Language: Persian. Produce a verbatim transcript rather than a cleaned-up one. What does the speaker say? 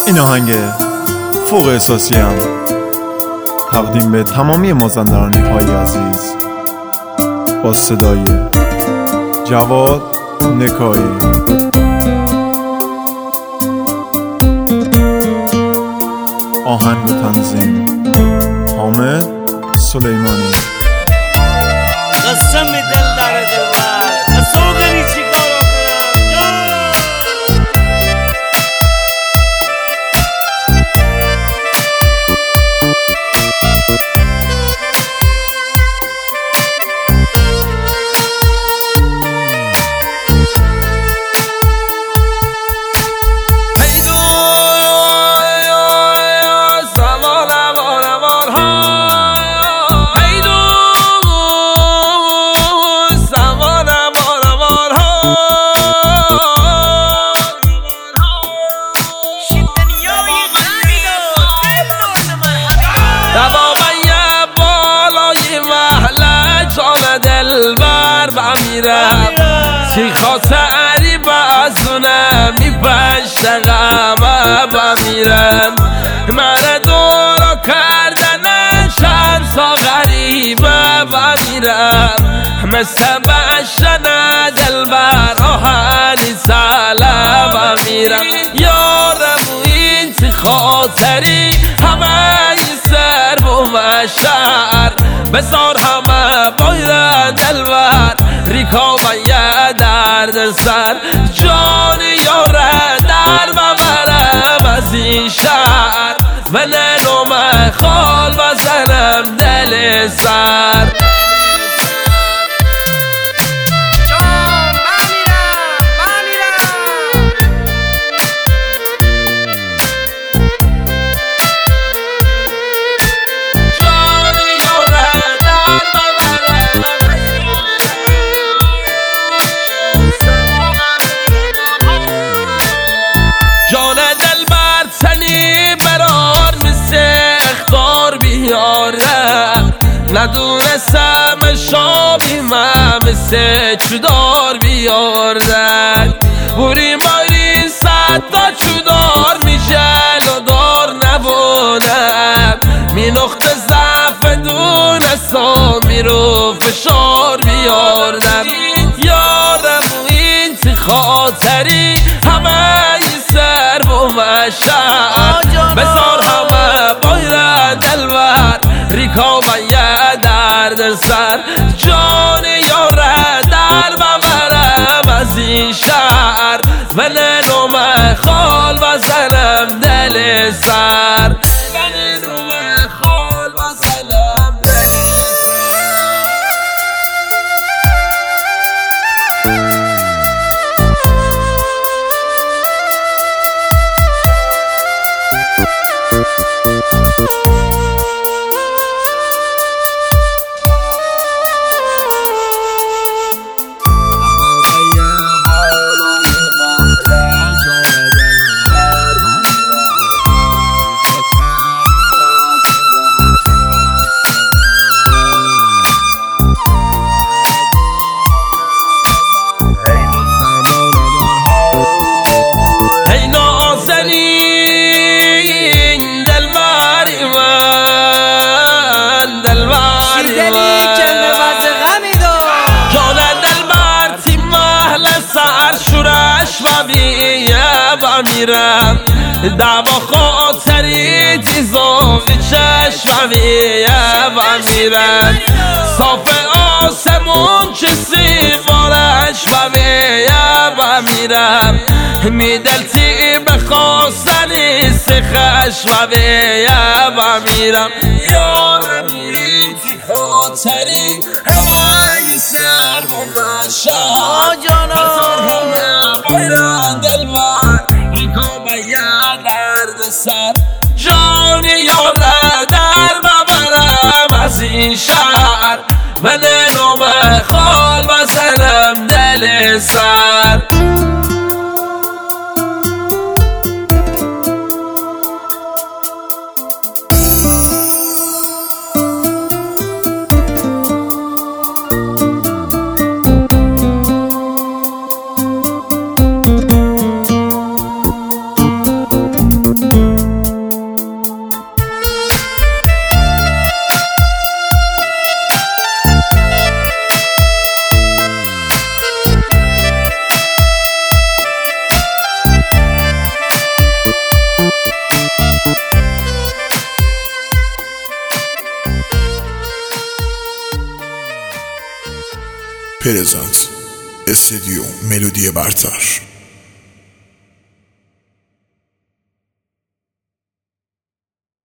این آهنگ فوق احساسی هم تقدیم به تمامی مازندرانی های عزیز با صدای جواد نکایی. آهنگ و تنظیم حامد سلیمانی. قسم دل در دلبر قسم داری چی کارو کنم دلبر بمیرم چی خاطری بازونه میپشت غمه بمیرم من دورو کردن شانسا غریبه بمیرم مثل بشن دلبر آهنی ساله بمیرم یارم این چی خاطری همه این سر بومشر بسار همه باید دلبر ریکا من یه درد سر جان یاره در ببرم از این شهر و ننوم خال بزنم دل سر ندونستم شابی من مثل چودار بیاردن بوری ماری صد تا چودار میشل و دار نبودم می نقطه ضعف دونستم میرو فشار بیاردم یارم این چی خاطری همه این سر بومشم بسار همه باید دلبر ریکا من یه درد سر جان یاره در ببرم از این شهر و ننوم خال بزنم دل سر و ننوم خال بزنم دل سر. بمیرم دعوا خاطری چیزا به چشم بمیرم صاف آسمون چه سیمارش بمیرم میدلتی بخواستنی سخش بمیرم یارم ایتی خاطری همه سر بمشم بسار همه باید دلبر درد سر جان یاره در ببرم از این شهر و ننوم خال بزنم دل سر. پرزنت استدیو ملودی برتر.